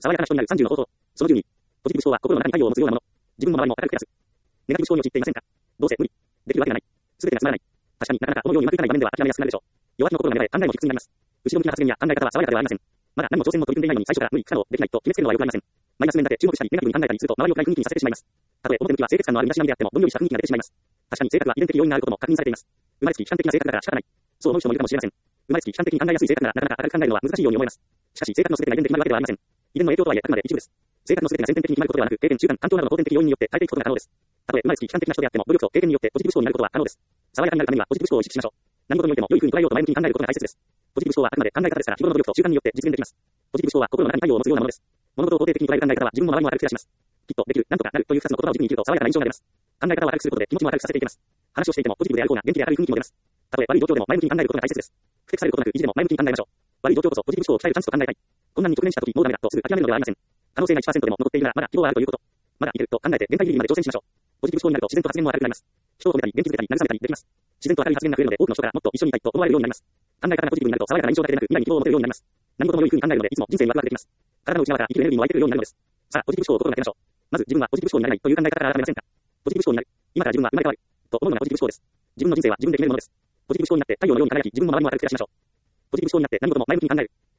爽やかな人になる30の法則。その12。ポジティブ思考は心の中に太陽を持つようなもの。自分も周りも明るく照らす。ネガティブ思考に陥っていませんか？どうせ無理。できるわけがない。すべてがつまらない。確かになかなかこのようにうまくいかない場面では諦めやすくなるでしょう。弱気の心が芽生え、考えも卑屈になります。後ろ向きな発言や考え方は爽やかではありません。まだ何も挑戦も取り組んでいないのに最初から無理、不可能、できないと決めつけるのは良くありません。マイナス面だけ注目したり、ネガティブに考えたりすると周りを暗い雰囲気にさせてしまいます。たとえ表向きは清潔感のある身だしなみであっても、どんよりした雰囲気が出てしまいます。確かに性格は遺伝的要因があることも確認されています。生まれつき悲観的な性格だから仕方ない。そう思う人もいるかもしれません。生まれつき悲観的に考えやすい性格ならなかなか明るく考えるのは難しいように思います。しかし性格の全てが遺伝的なわけではありません。遺伝の影響とはいえあくまで一部です。性格の全てが先天的に決まることではなく、経験、習慣、環境などの後天的要因によって変えていくことが可能です。たとえ生まれつき悲観的な人であっても、努力と経験によってポジティブ思考になることは可能です。爽やかになるためにはポジティブ思考を意識しましょう。何事においても良い風に捉えようと前向きに考えることが大切です。ポジティブ思考はあくまで考え方ですから、日頃の努力と習慣によって実現できます。ポジティブ思考は心の中に太陽を持つようなものです。物事を肯定的に捉える考え方は自分も周りも明るく照らします。きっとできる、なんとかなるという二つの言葉を軸に生きると爽やかな印象が出ます。考え方を明るくすることで気持ちも明るくさせていけます。話をしていてもポジティブである方が元気で明るい雰囲気も出ます。たとえ悪い状況でも前向きに考えることが大切です。不適されることなく意地でも前向きに考えましょう。悪い状況こそポジティブ思考を鍛えるチャンスと考えたい。困難に直面した時もうダメだとすぐ諦めるのではありません。可能性が 1% でも残っているならまだ希望はあるということ。まだいけると考えて限界ギリギリまで挑戦しましょう。ポジティブ思考になると自然と発言も明るくなります。人を褒めたり元気づけたり慰めたりできます。自然と明るい発言が増えるので多くの人からもっと一緒にいたいと思われるようになります。考え方がポジティブになると爽やかな印象だけでなく未来に希望を持てるようになります。何事も良い風に考えるのでいつも人生にワクワクできます。体の内側から生きるエネルギーも湧いてくるようになるのです。さあ、ポジティブ思考を心がけましょう。まず自分はポジティブ思考になれないという考え方から改めませんか？ポジティブ思考になる。今から自分は生まれ変わる。と思うのがポジティブ思考です。自分の人生は自分で決めるものです。ポジティブ思考になって太陽のように輝き、自分も周りも明るく照らしましょう。ポジティブ思考になって何事も前向きに考える。